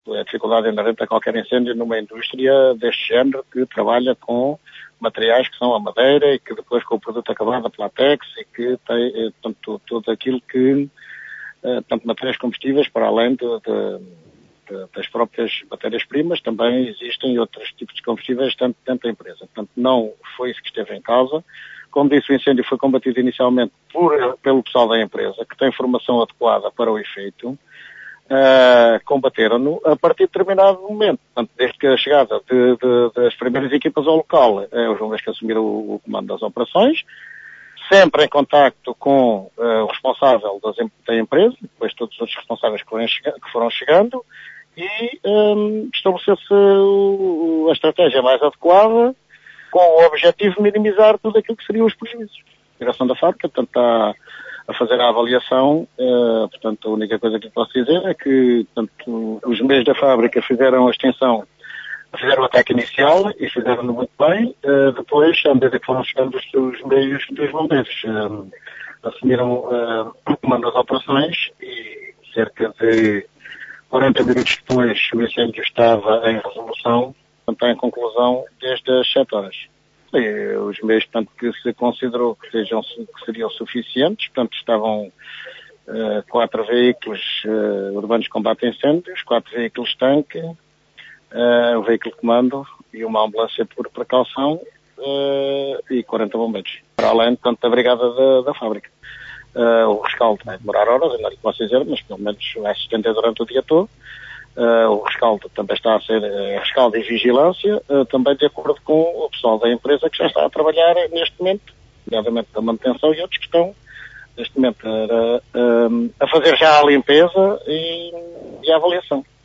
a dificuldade inerente a qualquer incêndio numa indústria deste género que trabalha com materiais que são a madeira e que depois com o produto acabado a Platex e que tem, tanto tudo aquilo que, tanto materiais combustíveis para além das próprias matérias-primas, também existem outros tipos de combustíveis tanto dentro da empresa. Portanto, não foi isso que esteve em causa. Como disse, o incêndio foi combatido inicialmente pelo pessoal da empresa, que tem formação adequada para o efeito. Combateram-no a partir de determinado momento. Portanto, desde que a chegada das primeiras equipas ao local, os bombeiros que assumiram o comando das operações, sempre em contacto com o responsável da empresa, depois todos os outros responsáveis que foram chegando, e estabeleceu-se a estratégia mais adequada, com o objetivo de minimizar tudo aquilo que seriam os prejuízos. A direção da fábrica, portanto, está a fazer a avaliação, portanto, a única coisa que posso dizer é que, portanto, os meios da fábrica fizeram a extensão, fizeram o ataque inicial e fizeram-no muito bem. Depois, à medida que foram chegando os meios dos bombeiros, assumiram o comando das operações e cerca de 40 minutos depois o incêndio estava em resolução, portanto, em conclusão, desde as 7 horas. E os meios, portanto, que se considerou que seriam suficientes, portanto, estavam 4 veículos urbanos de combate a incêndios, 4 veículos tanque, um veículo de comando e uma ambulância por precaução e 40 bombeiros. Para além, portanto, da brigada da fábrica. O rescaldo vai demorar horas, ainda lhe posso dizer, mas pelo menos vai se estender durante o dia todo. O rescaldo também está a ser rescaldo e vigilância, também de acordo com o pessoal da empresa que já está a trabalhar neste momento, nomeadamente da manutenção e outros que estão neste momento a fazer já a limpeza e a avaliação.